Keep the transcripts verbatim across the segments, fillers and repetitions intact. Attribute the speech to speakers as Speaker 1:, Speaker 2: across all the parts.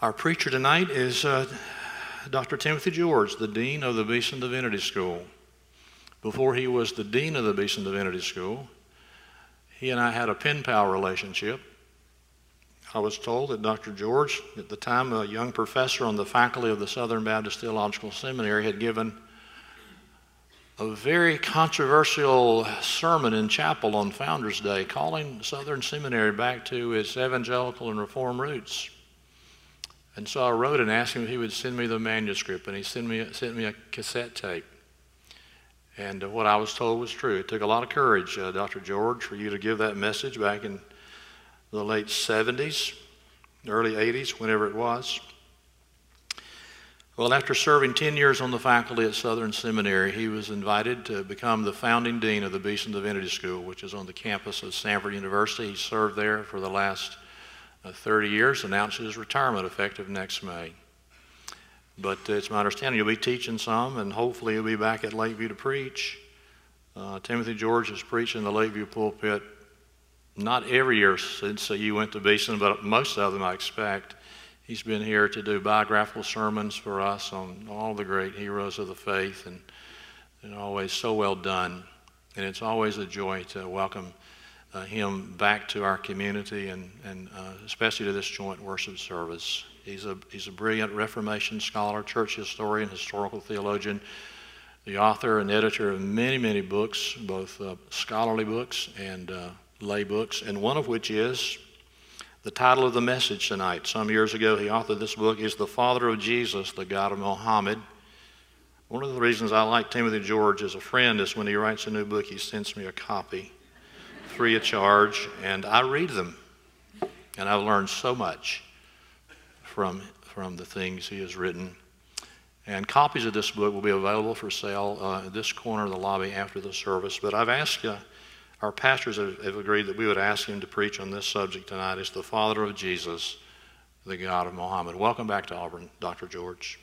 Speaker 1: Our preacher tonight is uh, Doctor Timothy George, the Dean of the Beeson Divinity School. Before he was the Dean of the Beeson Divinity School, he and I had a pen pal relationship. I was told that Doctor George, at the time a young professor on the faculty of the Southern Baptist Theological Seminary, had given a very controversial sermon in chapel on Founders Day, calling Southern Seminary back to its evangelical and reform roots. And so I wrote and asked him if he would send me the manuscript, and he sent me, sent me a cassette tape. And uh, what I was told was true. It took a lot of courage, uh, Doctor George, for you to give that message back in the late seventies, early eighties, whenever it was. Well, after serving ten years on the faculty at Southern Seminary, he was invited to become the founding dean of the Beeson Divinity School, which is on the campus of Stanford University. He served there for the last uh, thirty years, announced his retirement effective next May. But uh, it's my understanding you'll be teaching some, and hopefully you'll be back at Lakeview to preach. Uh, Timothy George has preached in the Lakeview pulpit not every year since uh, you went to Beeson, but most of them I expect. He's been here to do biographical sermons for us on all the great heroes of the faith, and they're always so well done. And it's always a joy to welcome uh, him back to our community, and, and uh, especially to this joint worship service. He's a, he's a brilliant Reformation scholar, church historian, historical theologian, the author and editor of many, many books, both uh, scholarly books and uh, lay books, and one of which is the title of the message tonight. Some years ago, he authored this book, is The Father of Jesus, the God of Muhammad. One of the reasons I like Timothy George as a friend is when he writes a new book, he sends me a copy, free of charge, and I read them. And I've learned so much from, from the things he has written. And copies of this book will be available for sale uh, in this corner of the lobby after the service. But I've asked uh, Our pastors have, have agreed that we would ask him to preach on this subject tonight. It's the Father of Jesus, the God of Muhammad. Welcome back to Auburn, Doctor George.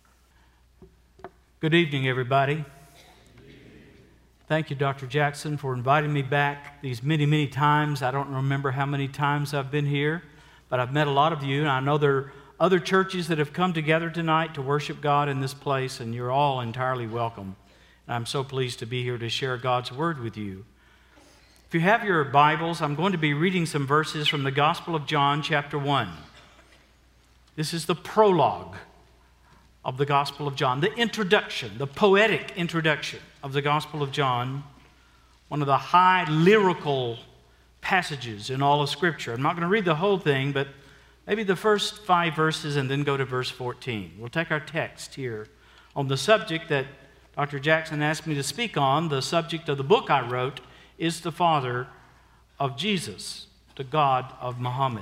Speaker 2: Good evening, everybody. Thank you, Doctor Jackson, for inviting me back these many, many times. I don't remember how many times I've been here, but I've met a lot of you, and I know there are other churches that have come together tonight to worship God in this place, and you're all entirely welcome. And I'm so pleased to be here to share God's Word with you. If you have your Bibles, I'm going to be reading some verses from the Gospel of John, chapter one. This is the prologue of the Gospel of John, the introduction, the poetic introduction of the Gospel of John, one of the high lyrical passages in all of Scripture. I'm not going to read the whole thing, but maybe the first five verses and then go to verse fourteen. We'll take our text here on the subject that Doctor Jackson asked me to speak on. The subject of the book I wrote is the Father of Jesus, the God of Muhammad.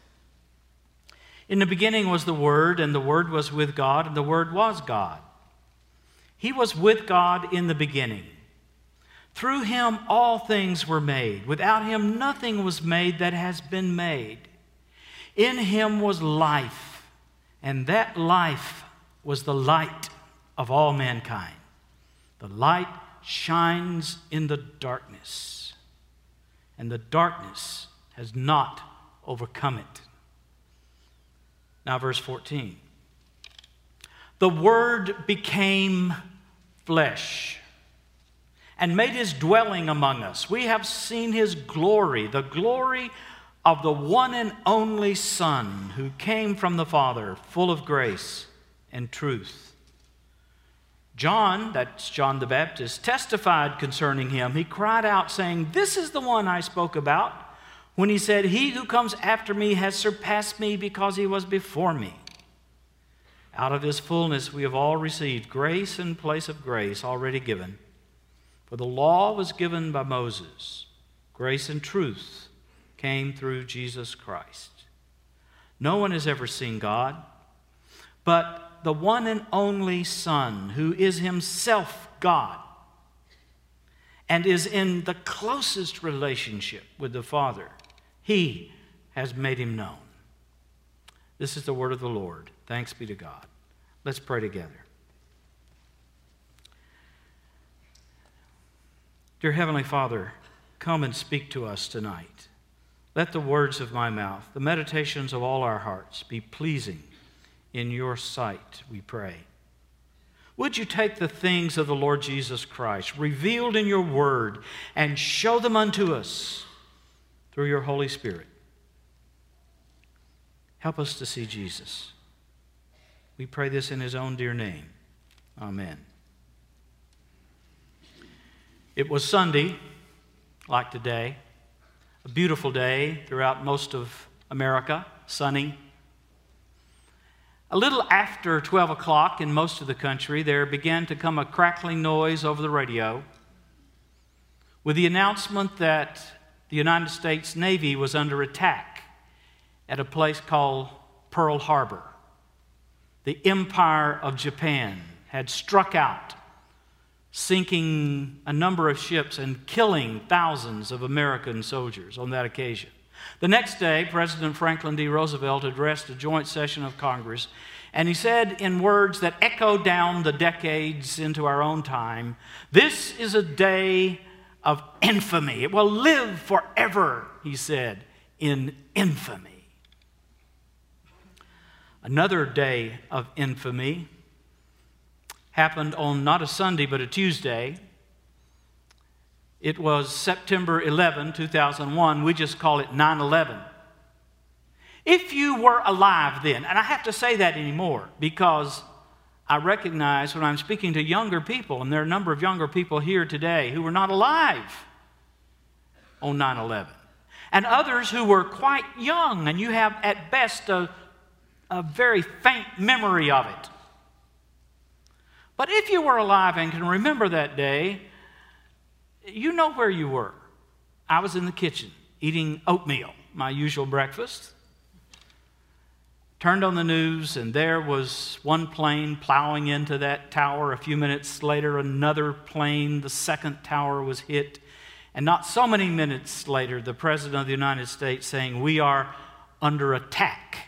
Speaker 2: In the beginning was the Word, and the Word was with God, and the Word was God. He was with God in the beginning. Through him all things were made. Without him nothing was made that has been made. In him was life, and that life was the light of all mankind. The light shines in the darkness, and the darkness has not overcome it. Now, verse fourteen. The Word became flesh and made his dwelling among us. We have seen his glory, the glory of the one and only Son who came from the Father, full of grace and truth. John, that's John the Baptist, testified concerning him. He cried out, saying, "This is the one I spoke about, when he said, 'He who comes after me has surpassed me, because he was before me.' Out of his fullness we have all received grace in place of grace already given. For the law was given by Moses. Grace and truth came through Jesus Christ. No one has ever seen God, but the one and only Son, who is himself God and is in the closest relationship with the Father, he has made him known." This is the word of the Lord. Thanks be to God. Let's pray together. Dear Heavenly Father, come and speak to us tonight. Let the words of my mouth, the meditations of all our hearts, be pleasing in your sight, we pray. Would you take the things of the Lord Jesus Christ, revealed in your word, and show them unto us through your Holy Spirit? Help us to see Jesus. We pray this in his own dear name. Amen. It was Sunday, like today, a beautiful day throughout most of America, sunny. A little after twelve o'clock in most of the country, there began to come a crackling noise over the radio with the announcement that the United States Navy was under attack at a place called Pearl Harbor. The Empire of Japan had struck out, sinking a number of ships and killing thousands of American soldiers on that occasion. The next day, President Franklin D. Roosevelt addressed a joint session of Congress, and he said in words that echoed down the decades into our own time, "This is a day of infamy. It will live forever," he said, "in infamy." Another day of infamy happened on not a Sunday but a Tuesday. It was September eleventh, two thousand one. We just call it nine eleven. If you were alive then, and I have to say that anymore because I recognize when I'm speaking to younger people, and there are a number of younger people here today who were not alive on nine eleven, and others who were quite young, and you have at best a, a very faint memory of it. But if you were alive and can remember that day, you know where you were. I was in the kitchen eating oatmeal, my usual breakfast. Turned on the news, and there was one plane plowing into that tower. A few minutes later, another plane, the second tower, was hit. And not so many minutes later, the President of the United States saying, "We are under attack."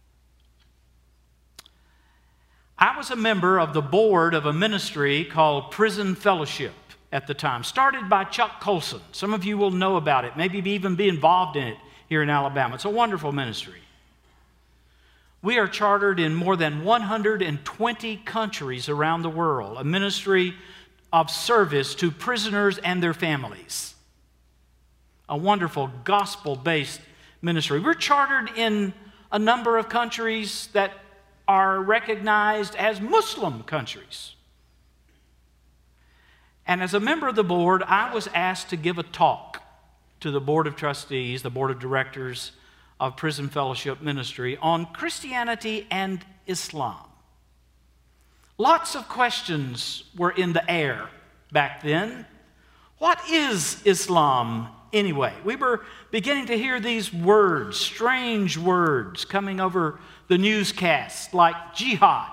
Speaker 2: I was a member of the board of a ministry called Prison Fellowship at the time, started by Chuck Colson. Some of you will know about it, maybe even be involved in it here in Alabama. It's a wonderful ministry. We are chartered in more than one hundred twenty countries around the world, a ministry of service to prisoners and their families. A wonderful gospel-based ministry. We're chartered in a number of countries that are recognized as Muslim countries. And as a member of the board, I was asked to give a talk to the board of trustees, the board of directors of Prison Fellowship Ministry on Christianity and Islam. Lots of questions were in the air back then. What is Islam anyway? We were beginning to hear these words, strange words, coming over the newscasts like jihad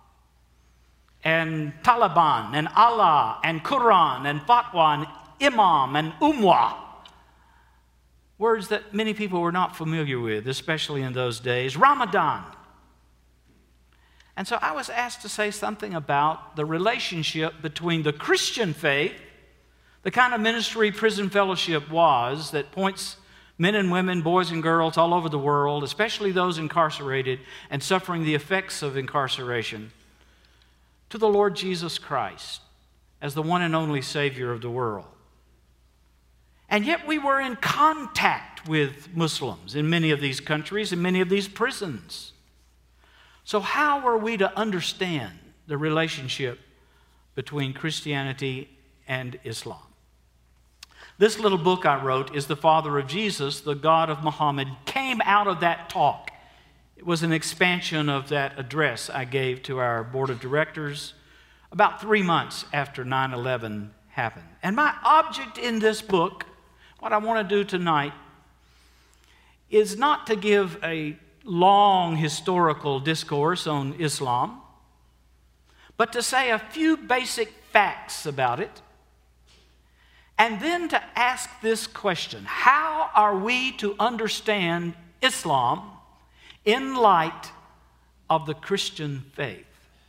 Speaker 2: and Taliban and Allah and Quran and fatwa and imam and umwah. Words that many people were not familiar with, especially in those days. Ramadan. And so I was asked to say something about the relationship between the Christian faith, the kind of ministry Prison Fellowship was, that points men and women, boys and girls all over the world, especially those incarcerated and suffering the effects of incarceration, to the Lord Jesus Christ as the one and only Savior of the world. And yet we were in contact with Muslims in many of these countries, in many of these prisons. So how are we to understand the relationship between Christianity and Islam? This little book I wrote, Is the Father of Jesus, the God of Muhammad, came out of that talk. It was an expansion of that address I gave to our board of directors about three months after nine eleven happened. And my object in this book, what I want to do tonight, is not to give a long historical discourse on Islam, but to say a few basic facts about it, and then to ask this question: how are we to understand Islam in light of the Christian faith?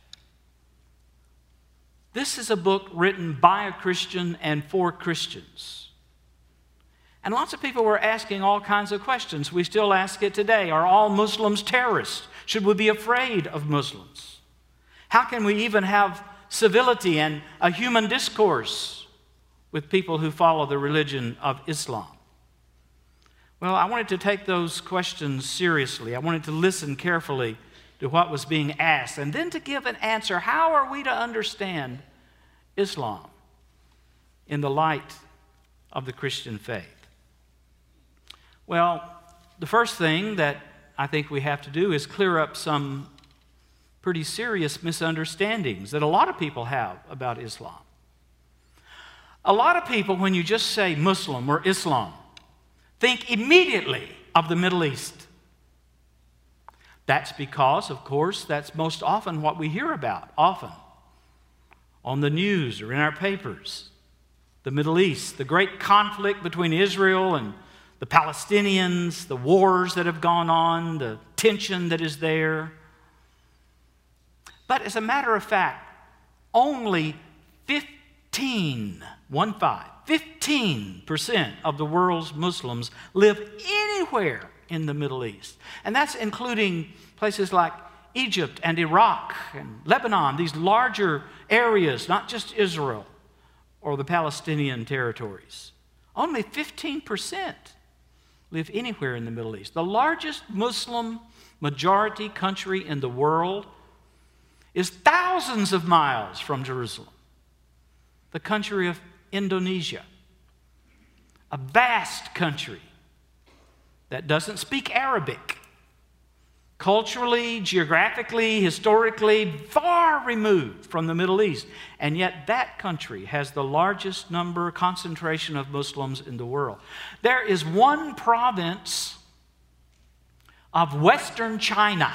Speaker 2: This is a book written by a Christian and for Christians. And lots of people were asking all kinds of questions. We still ask it today. Are all Muslims terrorists? Should we be afraid of Muslims? How can we even have civility and a human discourse with people who follow the religion of Islam? Well, I wanted to take those questions seriously. I wanted to listen carefully to what was being asked and then to give an answer. How are we to understand Islam in the light of the Christian faith? Well, the first thing that I think we have to do is clear up some pretty serious misunderstandings that a lot of people have about Islam. A lot of people, when you just say Muslim or Islam, think immediately of the Middle East. That's because, of course, that's most often what we hear about, often, on the news or in our papers. The Middle East, the great conflict between Israel and the Palestinians, the wars that have gone on, the tension that is there. But as a matter of fact, only fifteen, one five, fifteen percent of the world's Muslims live anywhere in the Middle East. And that's including places like Egypt and Iraq and Lebanon, these larger areas, not just Israel or the Palestinian territories. Only fifteen percent live anywhere in the Middle East. The largest Muslim majority country in the world is thousands of miles from Jerusalem, the country of Indonesia, a vast country that doesn't speak Arabic. Culturally, geographically, historically, far removed from the Middle East. And yet that country has the largest number, concentration of Muslims in the world. There is one province of Western China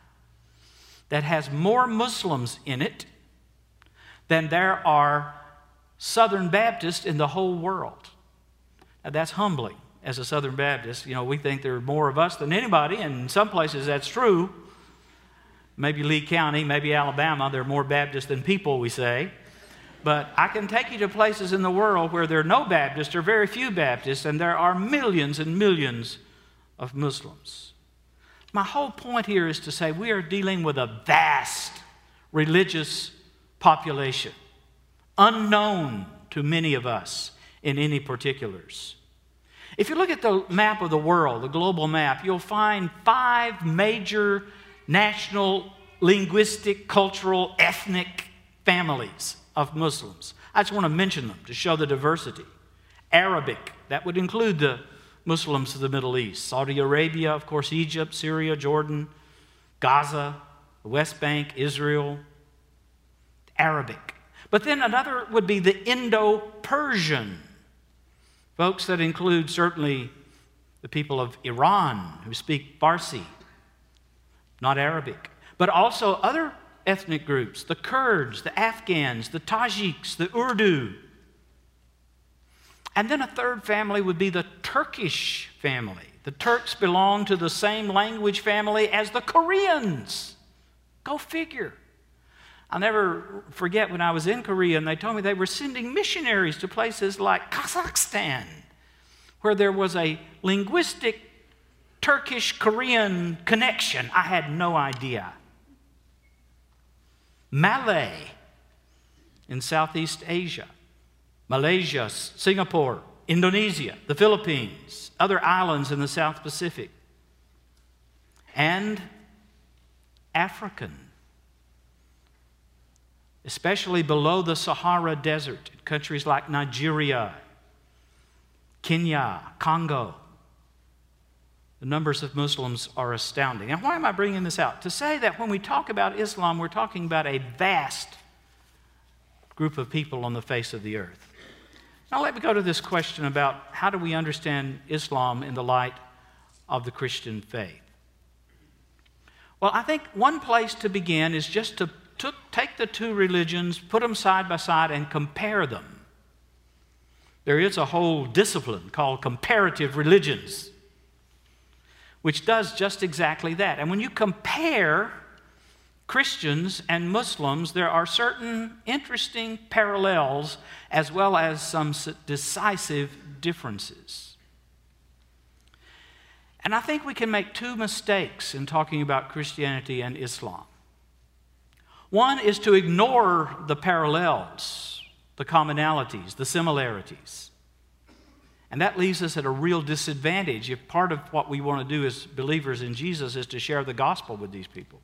Speaker 2: that has more Muslims in it than there are Southern Baptists in the whole world. Now that's humbling. As a Southern Baptist, you know, we think there are more of us than anybody, and in some places that's true. Maybe Lee County, maybe Alabama, there are more Baptists than people, we say. But I can take you to places in the world where there are no Baptists or very few Baptists, and there are millions and millions of Muslims. My whole point here is to say we are dealing with a vast religious population, unknown to many of us in any particulars. If you look at the map of the world, the global map, you'll find five major national, linguistic, cultural, ethnic families of Muslims. I just want to mention them to show the diversity. Arabic, that would include the Muslims of the Middle East. Saudi Arabia, of course, Egypt, Syria, Jordan, Gaza, the West Bank, Israel. Arabic. But then another would be the Indo-Persian. Folks, that include certainly the people of Iran who speak Farsi, not Arabic, but also other ethnic groups, the Kurds, the Afghans, the Tajiks, the Urdu. And then a third family would be the Turkish family. The Turks belong to the same language family as the Koreans. Go figure. I'll never forget when I was in Korea and they told me they were sending missionaries to places like Kazakhstan, where there was a linguistic Turkish-Korean connection. I had no idea. Malay in Southeast Asia, Malaysia, Singapore, Indonesia, the Philippines, other islands in the South Pacific, and African, especially below the Sahara Desert, in countries like Nigeria, Kenya, Congo. The numbers of Muslims are astounding. And why am I bringing this out? To say that when we talk about Islam, we're talking about a vast group of people on the face of the earth. Now let me go to this question about how do we understand Islam in the light of the Christian faith? Well, I think one place to begin is just to Took, take the two religions, put them side by side, and compare them. There is a whole discipline called comparative religions, which does just exactly that. And when you compare Christians and Muslims, there are certain interesting parallels as well as some decisive differences. And I think we can make two mistakes in talking about Christianity and Islam. One is to ignore the parallels, the commonalities, the similarities. And that leaves us at a real disadvantage if part of what we want to do as believers in Jesus is to share the gospel with these people.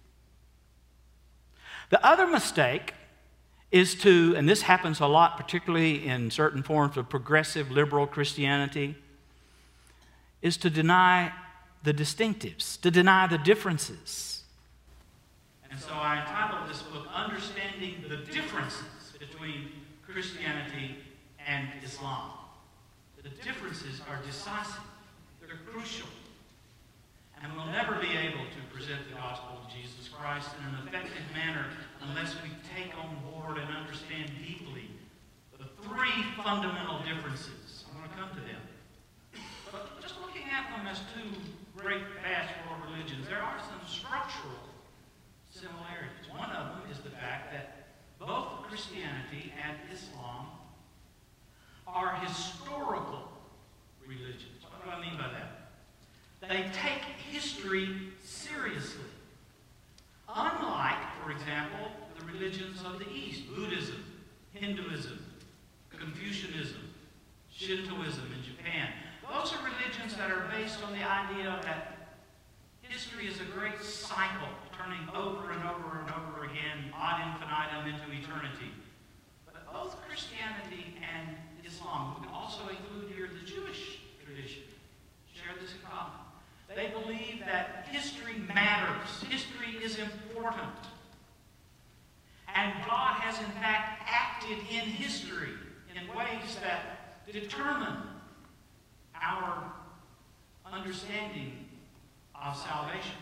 Speaker 2: The other mistake is to, and this happens a lot, particularly in certain forms of progressive liberal Christianity, is to deny the distinctives, to deny the differences. And so I entitled this book, Understanding the Differences Between Christianity and Islam. The differences are decisive, they're crucial, and we'll never be able to present the gospel of Jesus Christ in an effective manner unless we take on board and understand deeply the three fundamental differences. I'm going to come to them. But just looking at them as two great vast world religions, there are some structural similarities. One of them is the fact that both Christianity and Islam are historical religions. What do I mean by that? They take history seriously. Unlike, for example, the religions of the East, Buddhism, Hinduism, Confucianism, Shintoism in Japan. Those are religions that are based on the idea that history is a great cycle, turning over and over and over again, ad infinitum into eternity. But both Christianity and Islam, we can also include here the Jewish tradition, share this in common. They believe that history matters, history is important. And God has in fact acted in history in ways that determine our understanding of salvation.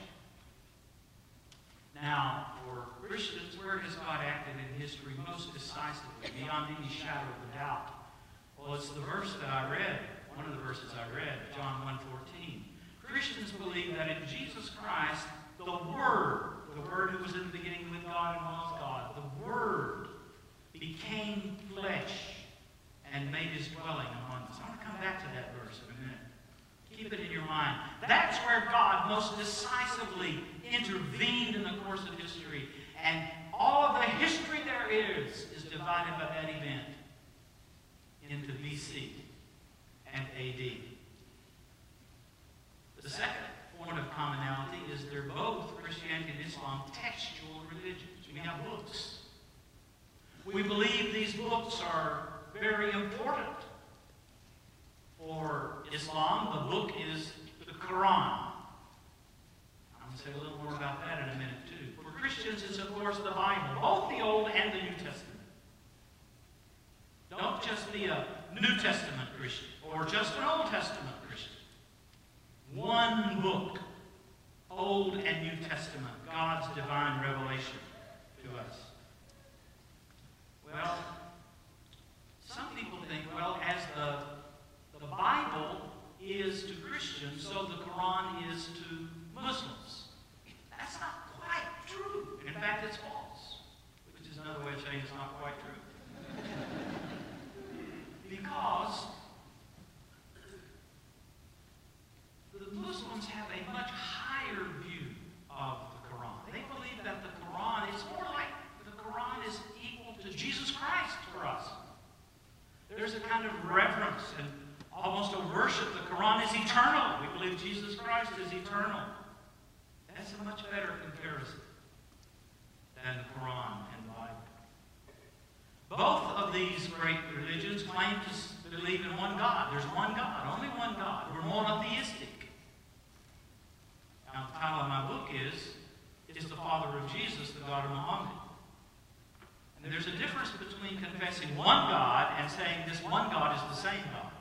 Speaker 2: Now, for Christians, where has God acted in history most decisively, beyond any shadow of a doubt? Well, it's the verse that I read, one of the verses I read, John one fourteen. Christians believe that in Jesus Christ, the Word, the Word who was in the beginning with God and was God, the Word became flesh and made his dwelling among us. I want to come back to that verse in a minute. Keep it in your mind. That's where God most decisively intervened in the course of history. And all of the history there is is divided by that event into B C and A D. The second point of commonality is they're both, Christianity and Islam, textual religions. We have books. We believe these books are very important. For Islam, the book is the Quran. I'm going to say a little more about that in a minute, too. For Christians, it's, of course, the Bible, both the Old and the New Testament. Don't just be a New Testament Christian or just an Old Testament Christian. One book, Old and New Testament, God's divine revelation to us. Well, some people think, well, as the, the Bible is to Christians, so the Quran is to Muslims. That's not quite true. In fact, it's false, which is another way of saying it's not quite true. Because the Muslims have a much higher view of the Quran. They believe that the Quran is more like the Quran is equal to Jesus Christ for us. There's a kind of reverence and almost a worship. The Quran is eternal. We believe Jesus Christ is eternal. That's a much better comparison than the Quran and the Bible. Both of these great religions claim to believe in one God. There's one God, only one God. We're monotheistic. Now, the title of my book is, Is the Father of Jesus the God of Muhammad? And there's a difference between confessing one God and saying this one God is the same God.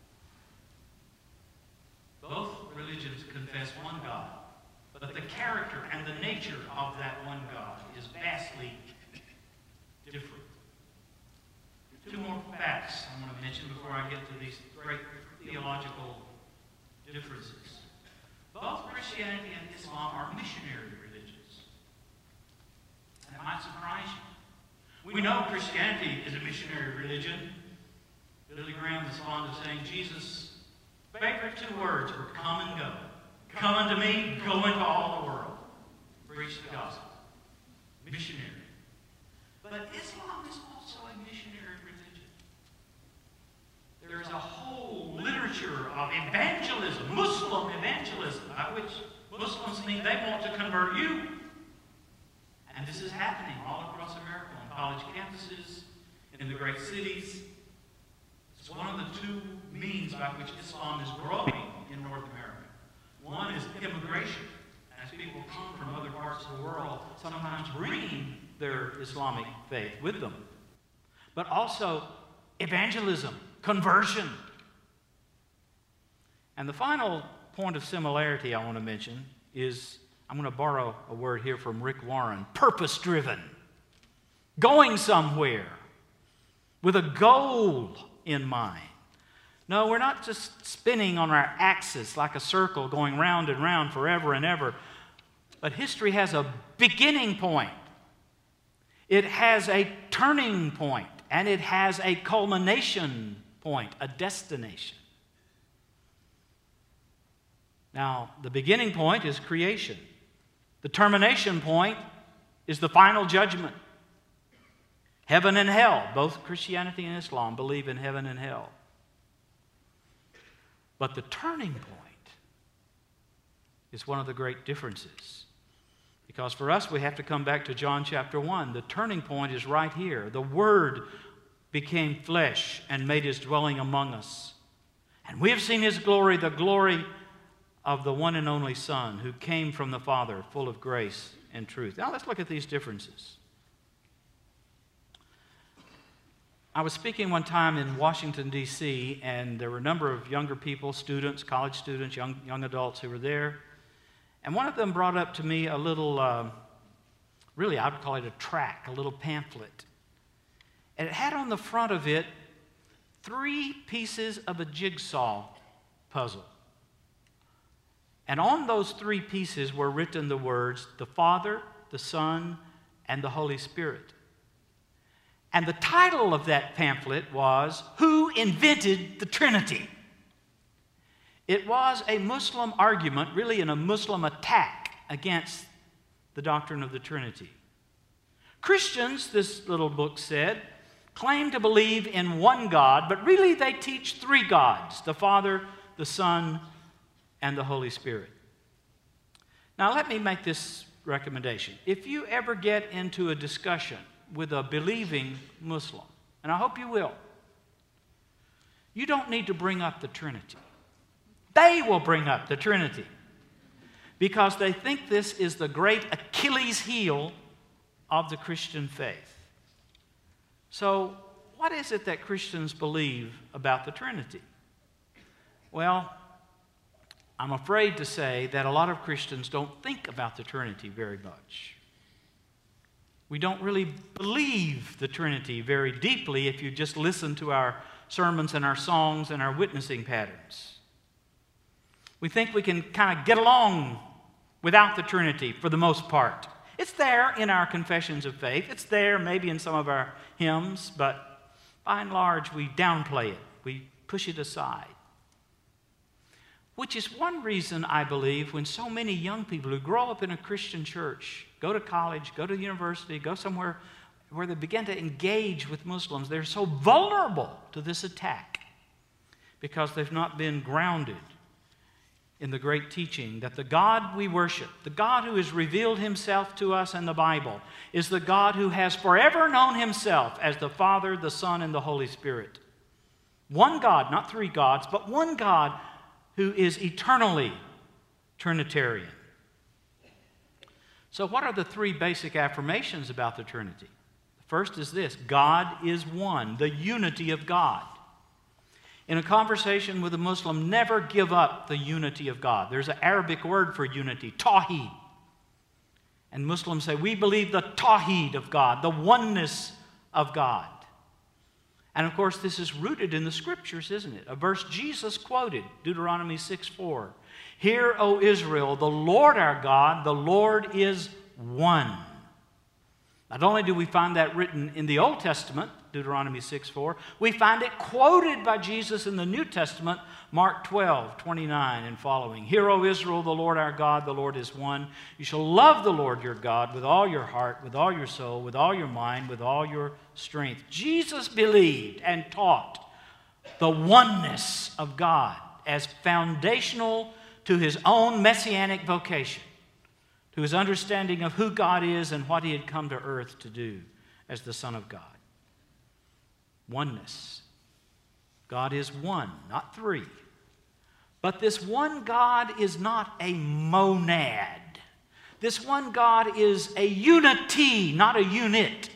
Speaker 2: Both religions confess one God, but the character and the nature of that one God is vastly different. Two more facts I want to mention before I get to these great theological differences. Both Christianity and Islam are missionary religions. That might surprise you. We know Christianity is a missionary religion. Billy Graham is fond of saying Jesus' favorite two words were come and go. Come unto me, go into all the world. Preach the gospel. Missionary. But Islam is also a missionary religion. There is a whole literature of evangelism, Muslim evangelism, by which Muslims think they want to convert you. And this is happening all across America, on college campuses, in the great cities. It's one of the two means by which Islam is growing in North America. One is immigration, as people come from other parts of the world, sometimes bringing their Islamic faith with them. But also evangelism, conversion. And the final point of similarity I want to mention is, I'm going to borrow a word here from Rick Warren, purpose-driven. Going somewhere with a goal in mind. No, we're not just spinning on our axis like a circle going round and round forever and ever. But history has a beginning point. It has a turning point, and it has a culmination point, a destination. Now, the beginning point is creation. The termination point is the final judgment. Heaven and hell. Both Christianity and Islam believe in heaven and hell. But the turning point is one of the great differences. Because for us, we have to come back to John chapter one. The turning point is right here. The Word became flesh and made His dwelling among us. And we have seen His glory, the glory of the one and only Son who came from the Father, full of grace and truth. Now let's look at these differences. I was speaking one time in Washington, D C, and there were a number of younger people, students, college students, young, young adults who were there. And one of them brought up to me a little, uh, really I would call it a tract, a little pamphlet. And it had on the front of it three pieces of a jigsaw puzzle. And on those three pieces were written the words, the Father, the Son, and the Holy Spirit. And the title of that pamphlet was, Who Invented the Trinity? It was a Muslim argument, really in a Muslim attack against the doctrine of the Trinity. Christians, this little book said, claim to believe in one God, but really they teach three gods, the Father, the Son, and the Holy Spirit. Now let me make this recommendation. If you ever get into a discussion with a believing Muslim, and I hope you will, you don't need to bring up the Trinity. They will bring up the Trinity because they think this is the great Achilles heel of the Christian faith. So, what is it that Christians believe about the Trinity? Well, I'm afraid to say that a lot of Christians don't think about the Trinity very much. We don't really believe the Trinity very deeply if you just listen to our sermons and our songs and our witnessing patterns. We think we can kind of get along without the Trinity for the most part. It's there in our confessions of faith. It's there maybe in some of our hymns, but by and large we downplay it. We push it aside. Which is one reason, I believe, when so many young people who grow up in a Christian church, go to college, go to university, go somewhere where they begin to engage with Muslims, they're so vulnerable to this attack because they've not been grounded in the great teaching that the God we worship, the God who has revealed Himself to us in the Bible, is the God who has forever known Himself as the Father, the Son, and the Holy Spirit. One God, not three gods, but one God who is eternally Trinitarian. So what are the three basic affirmations about the Trinity? The first is this: God is one, the unity of God. In a conversation with a Muslim, never give up the unity of God. There's an Arabic word for unity, tawheed. And Muslims say, we believe the tawheed of God, the oneness of God. And of course, this is rooted in the Scriptures, isn't it? A verse Jesus quoted, Deuteronomy six four. Hear, O Israel, the Lord our God, the Lord is one. Not only do we find that written in the Old Testament, Deuteronomy six four. We find it quoted by Jesus in the New Testament, Mark twelve twenty-nine and following. Hear, O Israel, the Lord our God, the Lord is one. You shall love the Lord your God with all your heart, with all your soul, with all your mind, with all your strength. Jesus believed and taught the oneness of God as foundational to his own messianic vocation, to his understanding of who God is and what he had come to earth to do as the Son of God. Oneness. God is one, not three. But this one God is not a monad. This one God is a unity, not a unit.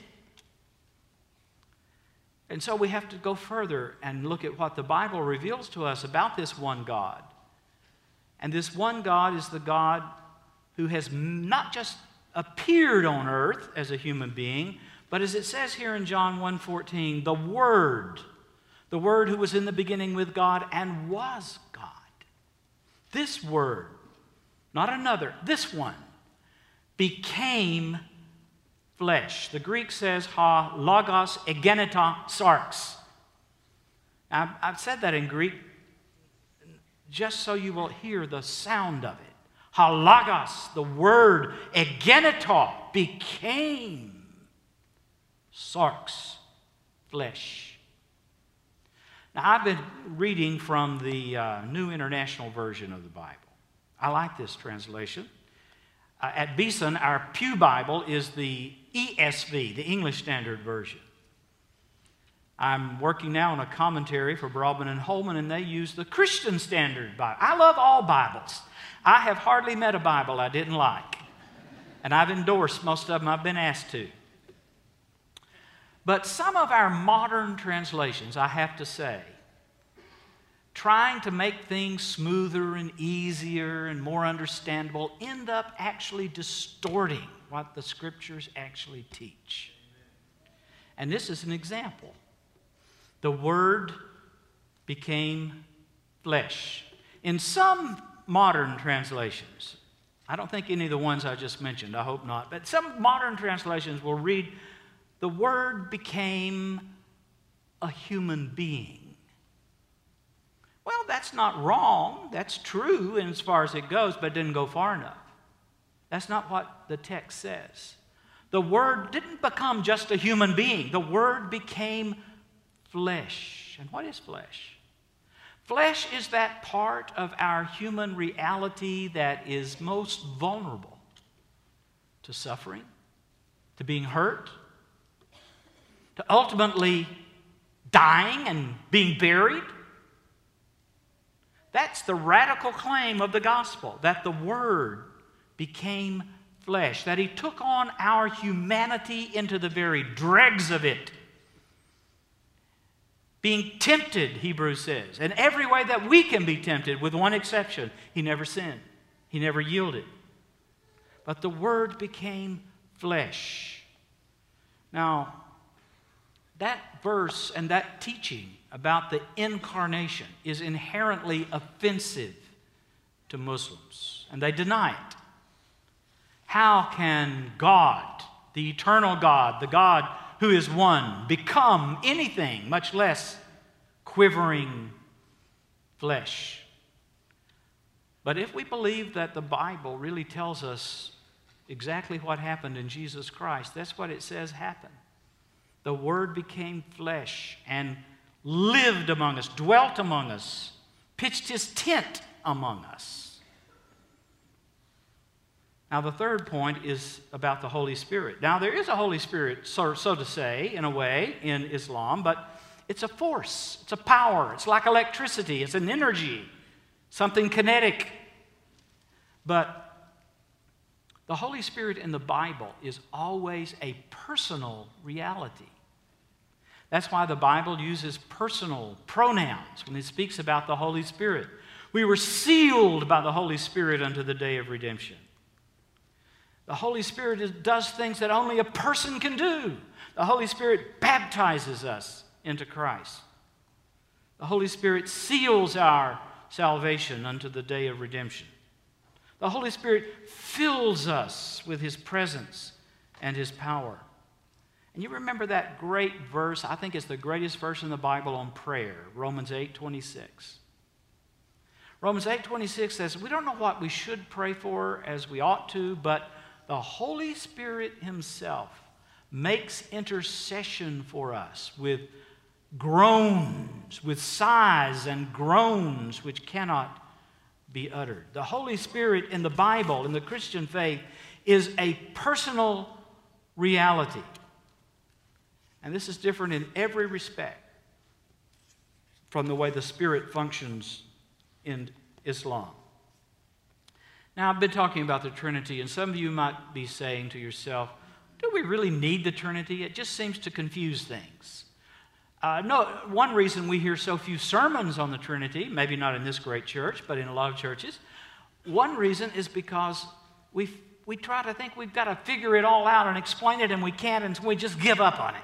Speaker 2: And so we have to go further and look at what the Bible reveals to us about this one God. And this one God is the God who has not just appeared on earth as a human being, but as it says here in John one fourteen, the Word, the Word who was in the beginning with God and was God. This Word, not another, this one, became flesh. The Greek says, ha logos egeneta sarx. I've, I've said that in Greek just so you will hear the sound of it. Ha logos, the word egeneta, became sarx, flesh. Now, I've been reading from the uh, New International Version of the Bible. I like this translation. Uh, at Beeson, our Pew Bible is the E S V, the English Standard Version. I'm working now on a commentary for Broadman and Holman, and they use the Christian Standard Bible. I love all Bibles. I have hardly met a Bible I didn't like, and I've endorsed most of them I've been asked to. But some of our modern translations, I have to say, trying to make things smoother and easier and more understandable, end up actually distorting what the Scriptures actually teach. And this is an example. The Word became flesh. In some modern translations, I don't think any of the ones I just mentioned, I hope not, but some modern translations will read, the Word became a human being. Well, that's not wrong. That's true in as far as it goes, but it didn't go far enough. That's not what the text says. The Word didn't become just a human being. The Word became flesh. And what is flesh? Flesh is that part of our human reality that is most vulnerable to suffering, to being hurt, to ultimately dying and being buried. That's the radical claim of the gospel, that the Word became flesh, that He took on our humanity into the very dregs of it. Being tempted, Hebrews says, in every way that we can be tempted, with one exception. He never sinned. He never yielded. But the Word became flesh. Now, that verse and that teaching about the incarnation is inherently offensive to Muslims, and they deny it. How can God, the eternal God, the God who is one, become anything, much less quivering flesh? But if we believe that the Bible really tells us exactly what happened in Jesus Christ, that's what it says happened. The Word became flesh and lived among us, dwelt among us, pitched His tent among us. Now, the third point is about the Holy Spirit. Now, there is a Holy Spirit, so, so to say, in a way, in Islam, but it's a force, it's a power, it's like electricity, it's an energy, something kinetic. But the Holy Spirit in the Bible is always a personal reality. That's why the Bible uses personal pronouns when it speaks about the Holy Spirit. We were sealed by the Holy Spirit unto the day of redemption. The Holy Spirit is, does things that only a person can do. The Holy Spirit baptizes us into Christ. The Holy Spirit seals our salvation unto the day of redemption. The Holy Spirit fills us with His presence and His power. And you remember that great verse, I think it's the greatest verse in the Bible on prayer, Romans eight twenty-six. Romans eight twenty-six says, we don't know what we should pray for as we ought to, but the Holy Spirit himself makes intercession for us with groans, with sighs and groans which cannot be uttered. The Holy Spirit in the Bible, in the Christian faith, is a personal reality. And this is different in every respect from the way the Spirit functions in Islam. Now, I've been talking about the Trinity, and some of you might be saying to yourself, do we really need the Trinity? It just seems to confuse things. Uh, no, one reason we hear so few sermons on the Trinity, maybe not in this great church, but in a lot of churches, one reason is because we we try to think we've got to figure it all out and explain it, and we can't, and we just give up on it.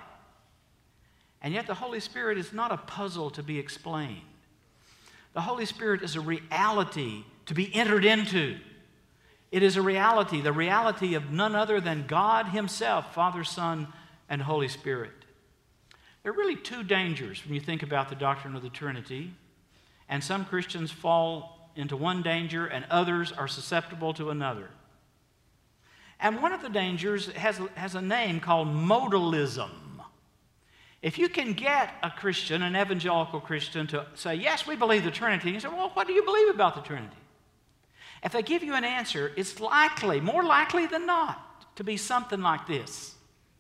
Speaker 2: And yet the Holy Spirit is not a puzzle to be explained. The Holy Spirit is a reality to be entered into. It is a reality, the reality of none other than God himself, Father, Son, and Holy Spirit. There are really two dangers when you think about the doctrine of the Trinity, and some Christians fall into one danger and others are susceptible to another. And one of the dangers has, has a name called modalism. If you can get a Christian, an evangelical Christian, to say, yes, we believe the Trinity, you say, well, what do you believe about the Trinity? If they give you an answer, it's likely, more likely than not, to be something like this.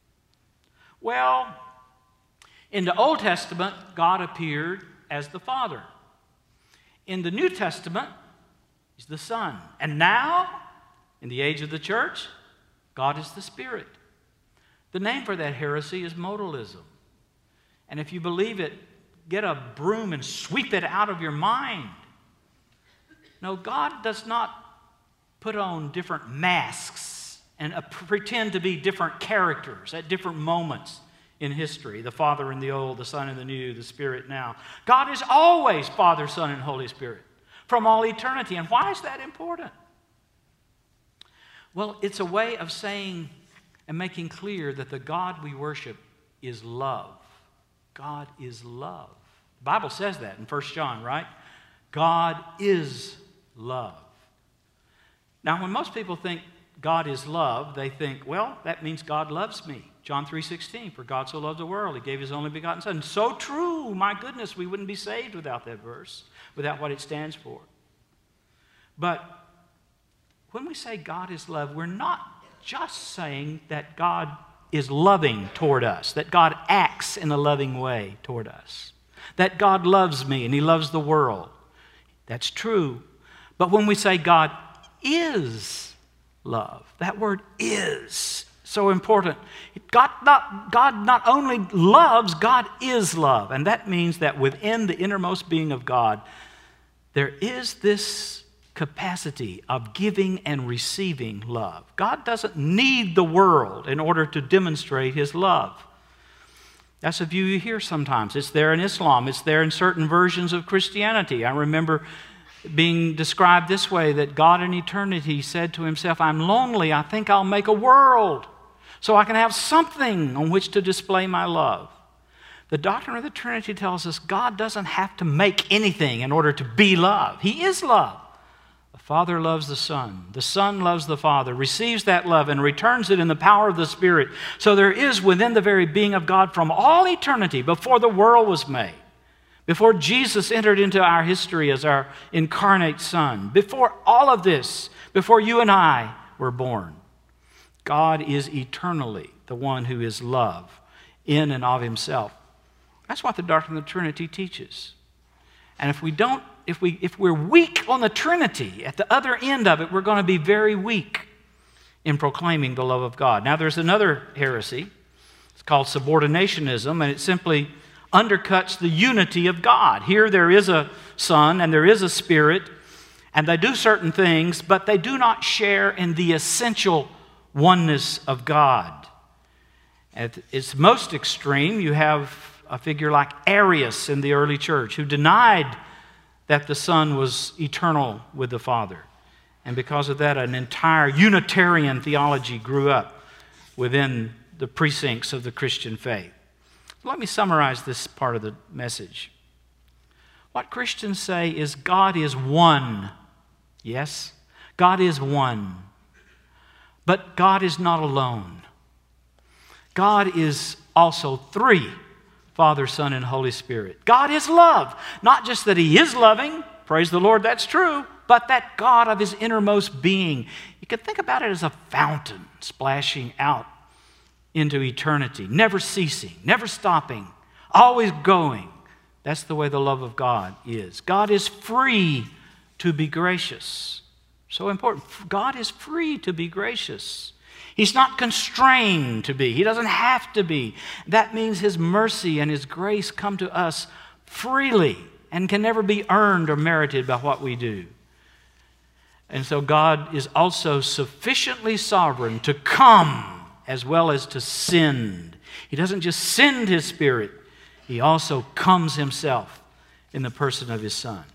Speaker 2: Well, in the Old Testament, God appeared as the Father. In the New Testament, he's the Son. And now, in the age of the church, God is the Spirit. The name for that heresy is modalism. And if you believe it, get a broom and sweep it out of your mind. No, God does not put on different masks and uh, pretend to be different characters at different moments in history. The Father in the Old, the Son in the New, the Spirit now. God is always Father, Son, and Holy Spirit from all eternity. And why is that important? Well, it's a way of saying and making clear that the God we worship is love. God is love. The Bible says that in First John, right? God is love. Now, when most people think God is love, they think, well, that means God loves me. John three sixteen, for God so loved the world, he gave his only begotten Son. So true, my goodness, we wouldn't be saved without that verse, without what it stands for. But when we say God is love, we're not just saying that God is loving toward us, that God acts in a loving way toward us, that God loves me and he loves the world. That's true. But when we say God is love, that word is so important. God not, God not only loves, God is love. And that means that within the innermost being of God, there is this capacity of giving and receiving love. God doesn't need the world in order to demonstrate his love. That's a view you hear sometimes. It's there in Islam. It's there in certain versions of Christianity. I remember being described this way, that God in eternity said to himself, I'm lonely. I think I'll make a world so I can have something on which to display my love. The doctrine of the Trinity tells us God doesn't have to make anything in order to be love. He is love. The Father loves the Son. The Son loves the Father, receives that love and returns it in the power of the Spirit. So there is within the very being of God from all eternity, before the world was made, before Jesus entered into our history as our incarnate Son, before all of this, before you and I were born, God is eternally the one who is love in and of himself. That's what the doctrine of the Trinity teaches. And if we don't, if we if we're weak on the Trinity, at the other end of it, we're going to be very weak in proclaiming the love of God. Now, there's another heresy. It's called subordinationism, and it simply undercuts the unity of God. Here there is a Son and there is a Spirit, and they do certain things, but they do not share in the essential oneness of God. At its most extreme, you have a figure like Arius in the early church, who denied that the Son was eternal with the Father. And because of that, an entire Unitarian theology grew up within the precincts of the Christian faith. Let me summarize this part of the message. What Christians say is God is one. Yes, God is one. But God is not alone. God is also three: Father, Son, and Holy Spirit. God is love. Not just that He is loving, praise the Lord, that's true, but that God of His innermost being. You can think about it as a fountain splashing out into eternity, never ceasing, never stopping, always going. That's the way the love of God is. God is free to be gracious. So important. God is free to be gracious. He's not constrained to be. He doesn't have to be. That means His mercy and His grace come to us freely and can never be earned or merited by what we do. And so God is also sufficiently sovereign to come as well as to send. He doesn't just send His Spirit, He also comes Himself in the person of His Son.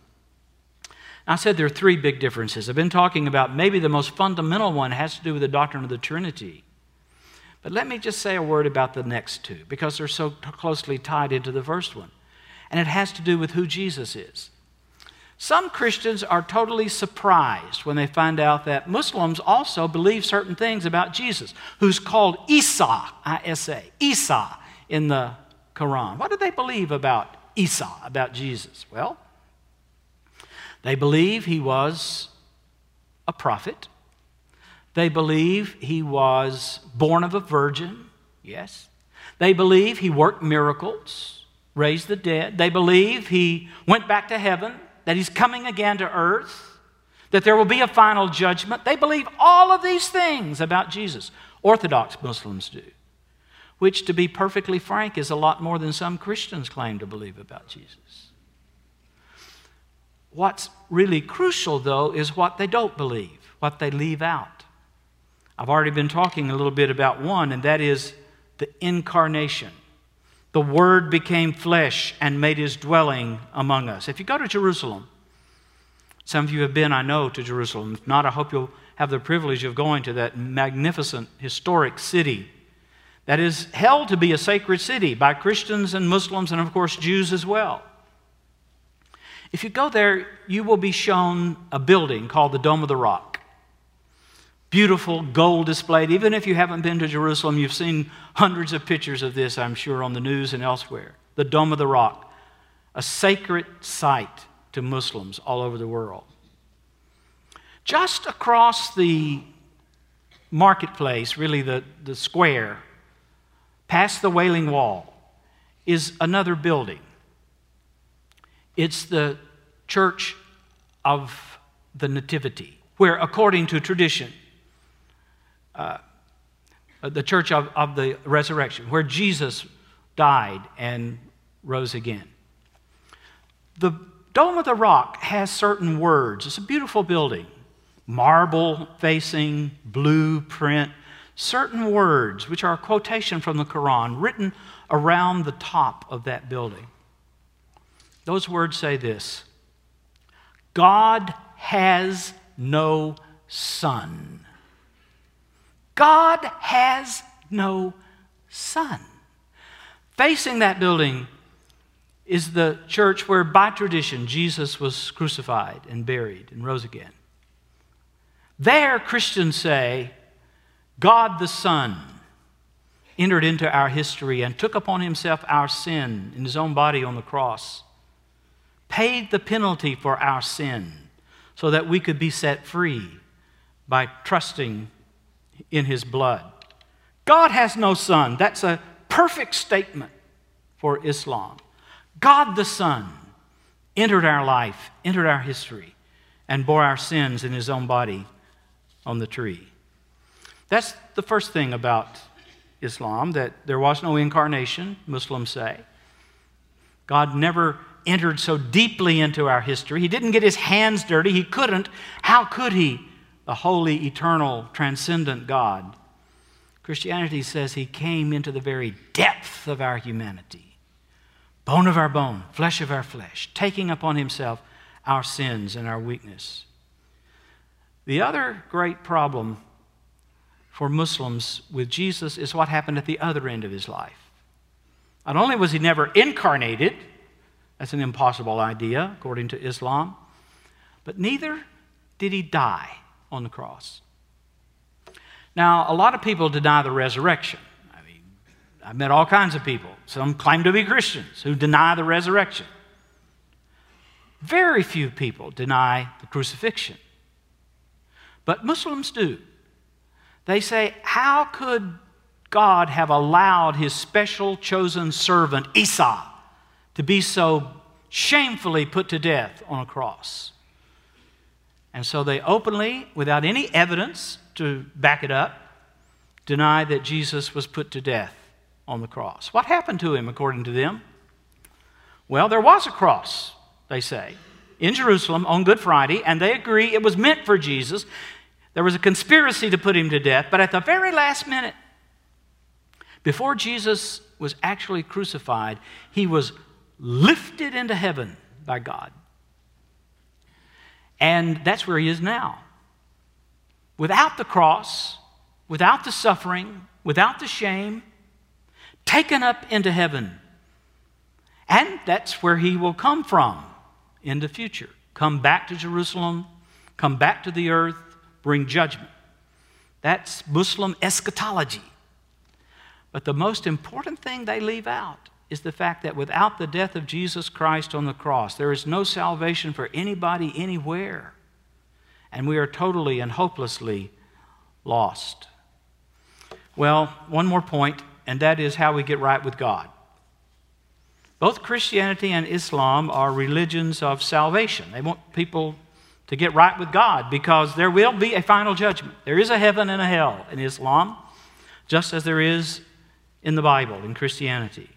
Speaker 2: I said there are three big differences. I've been talking about maybe the most fundamental one has to do with the doctrine of the Trinity. But let me just say a word about the next two, because they're so closely tied into the first one. And it has to do with who Jesus is. Some Christians are totally surprised when they find out that Muslims also believe certain things about Jesus, who's called Isa, I S A, Isa in the Quran. What do they believe about Isa, about Jesus? Well, they believe He was a prophet. They believe He was born of a virgin, yes. They believe He worked miracles, raised the dead. They believe He went back to heaven, that He's coming again to earth, that there will be a final judgment. They believe all of these things about Jesus. Orthodox Muslims do, which, to be perfectly frank, is a lot more than some Christians claim to believe about Jesus. What's really crucial, though, is what they don't believe, what they leave out. I've already been talking a little bit about one, and that is the incarnation. The Word became flesh and made His dwelling among us. If you go to Jerusalem, some of you have been, I know, to Jerusalem. If not, I hope you'll have the privilege of going to that magnificent, historic city that is held to be a sacred city by Christians and Muslims and, of course, Jews as well. If you go there, you will be shown a building called the Dome of the Rock. Beautiful, gold displayed. Even if you haven't been to Jerusalem, you've seen hundreds of pictures of this, I'm sure, on the news and elsewhere. The Dome of the Rock, a sacred site to Muslims all over the world. Just across the marketplace, really the, the square, past the Wailing Wall, is another building. It's the Church of the Nativity, where, according to tradition, uh, the Church of, of the Resurrection, where Jesus died and rose again. The Dome of the Rock has certain words. It's a beautiful building. Marble facing, blue print, certain words, which are a quotation from the Quran, written around the top of that building. Those words say this: God has no son. God has no son. Facing that building is the church where, by tradition, Jesus was crucified and buried and rose again. There, Christians say, God the Son entered into our history and took upon Himself our sin in His own body on the cross, paid the penalty for our sin so that we could be set free by trusting in His blood. God has no son. That's a perfect statement for Islam. God the Son entered our life, entered our history, and bore our sins in His own body on the tree. That's the first thing about Islam, that there was no incarnation, Muslims say. God never entered so deeply into our history. He didn't get His hands dirty. He couldn't. How could He? The holy, eternal, transcendent God. Christianity says He came into the very depth of our humanity, bone of our bone, flesh of our flesh, taking upon Himself our sins and our weakness. The other great problem for Muslims with Jesus is what happened at the other end of his life. Not only was he never incarnated, that's an impossible idea according to Islam, but neither did he die on the cross. Now, a lot of people deny the resurrection. I mean, I've met all kinds of people. Some claim to be Christians who deny the resurrection. Very few people deny the crucifixion. But Muslims do. They say, how could God have allowed his special chosen servant, Isa, to be so shamefully put to death on a cross? And so they openly, without any evidence to back it up, deny that Jesus was put to death on the cross. What happened to him, according to them? Well, there was a cross, they say, in Jerusalem on Good Friday, and they agree it was meant for Jesus. There was a conspiracy to put him to death, but at the very last minute, before Jesus was actually crucified, he was lifted into heaven by God. And that's where he is now. Without the cross, without the suffering, without the shame, taken up into heaven. And that's where he will come from in the future. Come back to Jerusalem, come back to the earth, bring judgment. That's Muslim eschatology. But the most important thing they leave out is the fact that without the death of Jesus Christ on the cross, there is no salvation for anybody anywhere. And we are totally and hopelessly lost. Well, one more point, and that is how we get right with God. Both Christianity and Islam are religions of salvation. They want people to get right with God because there will be a final judgment. There is a heaven and a hell in Islam, just as there is in the Bible, in Christianity.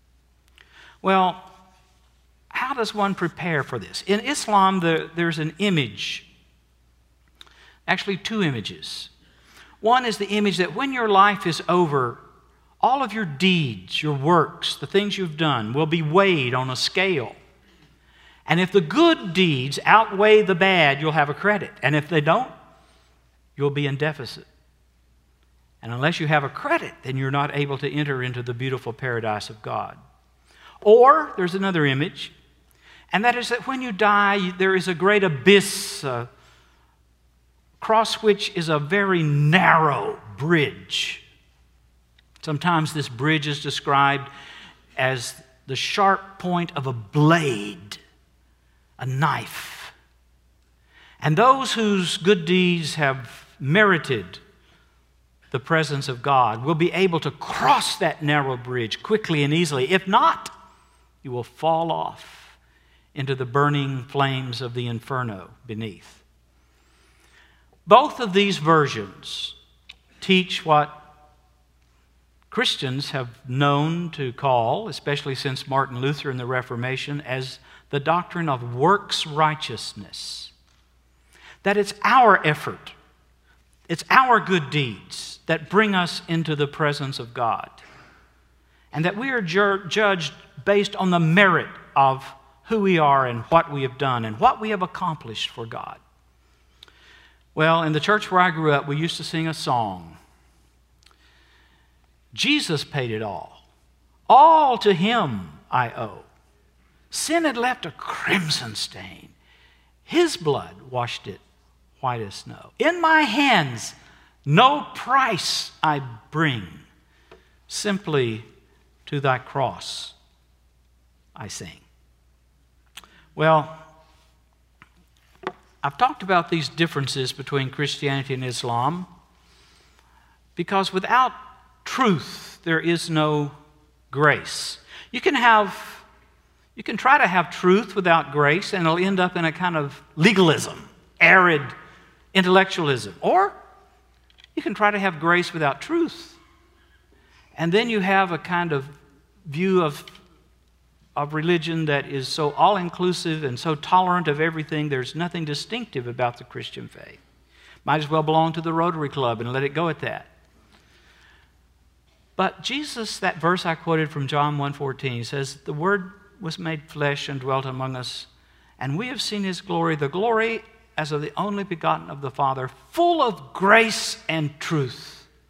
Speaker 2: Well, how does one prepare for this? In Islam, the, there's an image, actually two images. One is the image that when your life is over, all of your deeds, your works, the things you've done will be weighed on a scale. And if the good deeds outweigh the bad, you'll have a credit. And if they don't, you'll be in deficit. And unless you have a credit, then you're not able to enter into the beautiful paradise of God. Or there's another image, and that is that when you die, there is a great abyss, uh, across which is a very narrow bridge. Sometimes this bridge is described as the sharp point of a blade, a knife. And those whose good deeds have merited the presence of God will be able to cross that narrow bridge quickly and easily. If not, you will fall off into the burning flames of the inferno beneath. Both of these versions teach what Christians have known to call, especially since Martin Luther and the Reformation, as the doctrine of works righteousness. That it's our effort, it's our good deeds that bring us into the presence of God. And that we are ju- judged based on the merit of who we are and what we have done and what we have accomplished for God. Well, in the church where I grew up, we used to sing a song. Jesus paid it all. All to him I owe. Sin had left a crimson stain. His blood washed it white as snow. In my hands, no price I bring. Simply to thy cross I sing. Well, I've talked about these differences between Christianity and Islam because without truth, there is no grace. You can have, you can try to have truth without grace, and it'll end up in a kind of legalism, arid intellectualism. Or you can try to have grace without truth, and then you have a kind of view of, of religion that is so all-inclusive and so tolerant of everything, there's nothing distinctive about the Christian faith. Might as well belong to the Rotary Club and let it go at that. But Jesus, that verse I quoted from John one fourteen, says, the Word was made flesh and dwelt among us, and we have seen his glory, the glory as of the only begotten of the Father, full of grace and truth.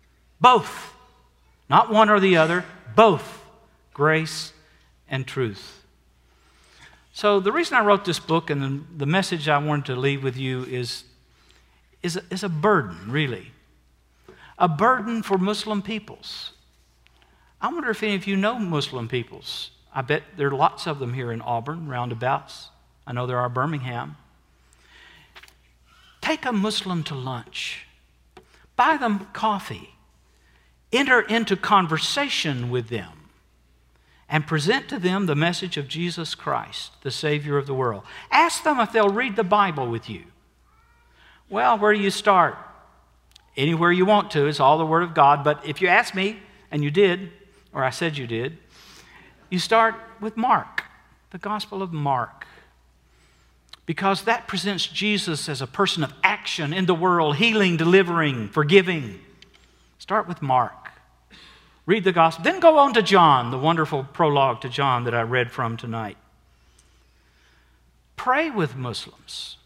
Speaker 2: Both. Not one or the other, both. Grace and truth. So the reason I wrote this book and the, the message I wanted to leave with you is, is, a, is a burden, really. A burden for Muslim peoples. I wonder if any of you know Muslim peoples. I bet there are lots of them here in Auburn, roundabouts. I know there are Birmingham. Take a Muslim to lunch. Buy them coffee. Enter into conversation with them and present to them the message of Jesus Christ, the Savior of the world. Ask them if they'll read the Bible with you. Well, where do you start? Anywhere you want to. It's all the Word of God. But if you ask me, and you did, or I said you did, you start with Mark, the Gospel of Mark. Because that presents Jesus as a person of action in the world, healing, delivering, forgiving. Start with Mark. Read the Gospel. Then go on to John, the wonderful prologue to John that I read from tonight. Pray with Muslims.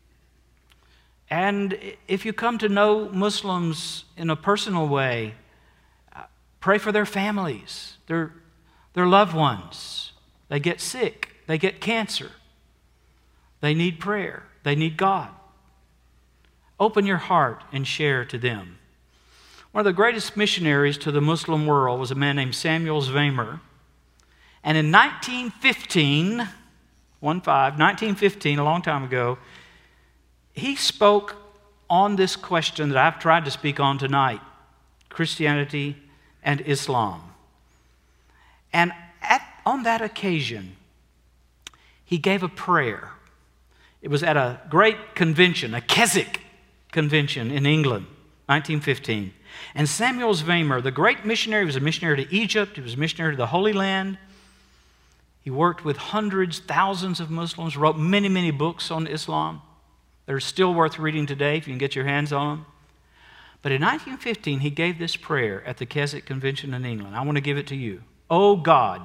Speaker 2: And if you come to know Muslims in a personal way, pray for their families, their, their loved ones. They get sick. They get cancer. They need prayer. They need God. Open your heart and share to them. One of the greatest missionaries to the Muslim world was a man named Samuel Zwemer. And in nineteen fifteen, one five, nineteen fifteen, a long time ago, he spoke on this question that I've tried to speak on tonight, Christianity and Islam. And at, on that occasion, he gave a prayer. It was at a great convention, a Keswick convention in England, nineteen fifteen. And Samuel Zwemer, the great missionary, was a missionary to Egypt. He was a missionary to the Holy Land. He worked with hundreds, thousands of Muslims, wrote many, many books on Islam. They're still worth reading today if you can get your hands on them. But in nineteen fifteen, he gave this prayer at the Keswick Convention in England. I want to give it to you. O God,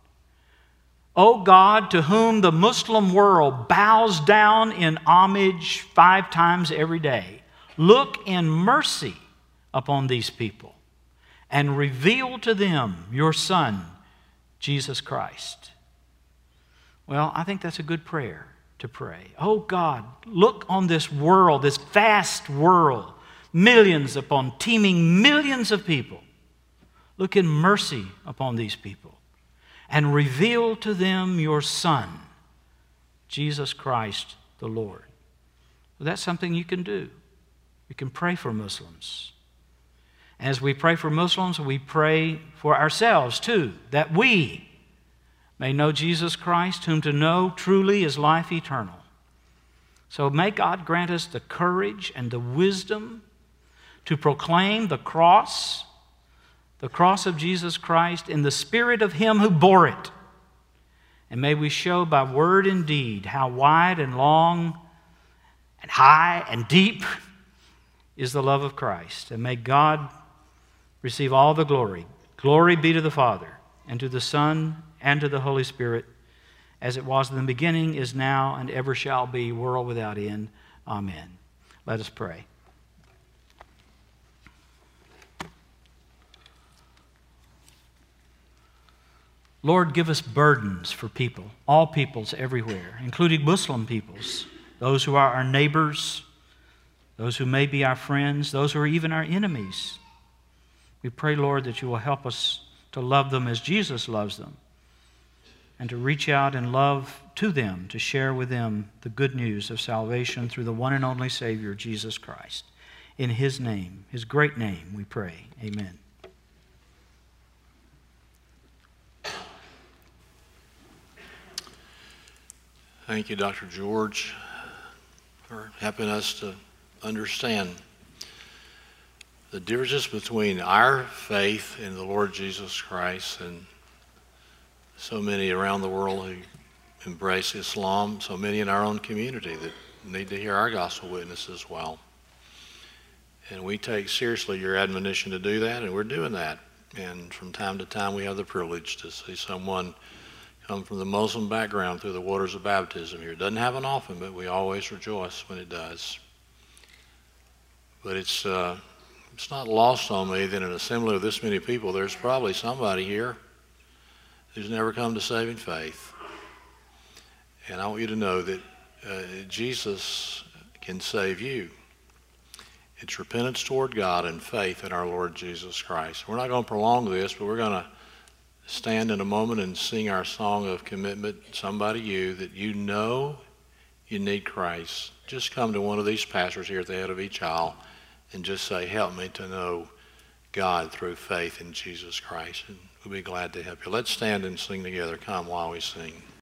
Speaker 2: O God, to whom the Muslim world bows down in homage five times every day, look in mercy upon these people and reveal to them your Son, Jesus Christ. Well, I think that's a good prayer to pray. Oh God, look on this world, this vast world, millions upon teeming millions of people. Look in mercy upon these people and reveal to them your Son, Jesus Christ the Lord. Well, that's something you can do. You can pray for Muslims. As we pray for Muslims, we pray for ourselves too, that we may know Jesus Christ, whom to know truly is life eternal. So may God grant us the courage and the wisdom to proclaim the cross, the cross of Jesus Christ in the spirit of Him who bore it. And may we show by word and deed how wide and long and high and deep is the love of Christ. And may God receive all the glory. Glory be to the Father, and to the Son, and to the Holy Spirit, as it was in the beginning, is now, and ever shall be, world without end. Amen. Let us pray. Lord, give us burdens for people, all peoples everywhere, including Muslim peoples, those who are our neighbors, those who may be our friends, those who are even our enemies. We pray, Lord, that you will help us to love them as Jesus loves them, and to reach out in love to them, to share with them the good news of salvation through the one and only Savior, Jesus Christ. In His name, His great name, we pray. Amen.
Speaker 1: Thank you, Doctor George, for helping us to understand the differences between our faith in the Lord Jesus Christ and so many around the world who embrace Islam, so many in our own community that need to hear our gospel witness as well. And we take seriously your admonition to do that, and we're doing that. And from time to time we have the privilege to see someone come from the Muslim background through the waters of baptism here. It doesn't happen often, but we always rejoice when it does. But it's uh, it's not lost on me that in an assembly of this many people, there's probably somebody here who's never come to saving faith. And I want you to know that uh, Jesus can save you. It's repentance toward God and faith in our Lord Jesus Christ. We're not going to prolong this, but we're going to stand in a moment and sing our song of commitment. Somebody you that you know you need Christ. Just come to one of these pastors here at the head of each aisle and just say, help me to know God through faith in Jesus Christ. And we'll be glad to help you. Let's stand and sing together. Come while we sing.